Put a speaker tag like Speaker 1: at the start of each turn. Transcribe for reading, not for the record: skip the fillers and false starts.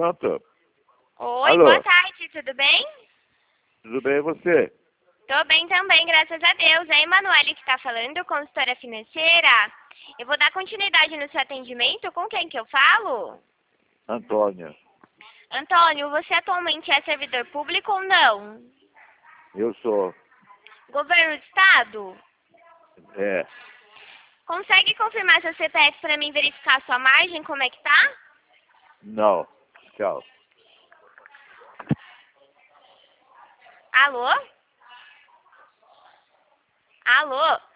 Speaker 1: Pronto.
Speaker 2: Oi,
Speaker 1: Alô?
Speaker 2: boa tarde, tudo bem?
Speaker 1: Tudo bem e você?
Speaker 2: Tô bem também, graças a Deus. É a Emanuele que tá falando, consultora financeira. Eu vou dar continuidade no seu atendimento. Com quem que eu falo?
Speaker 1: Antônio,
Speaker 2: Antônio, você atualmente é servidor público ou não?
Speaker 1: eu sou.
Speaker 2: Governo do Estado?
Speaker 1: É,
Speaker 2: Consegue confirmar seu CPF para mim verificar a sua margem, como é que tá?
Speaker 1: não. Tchau.
Speaker 2: Alô? Alô?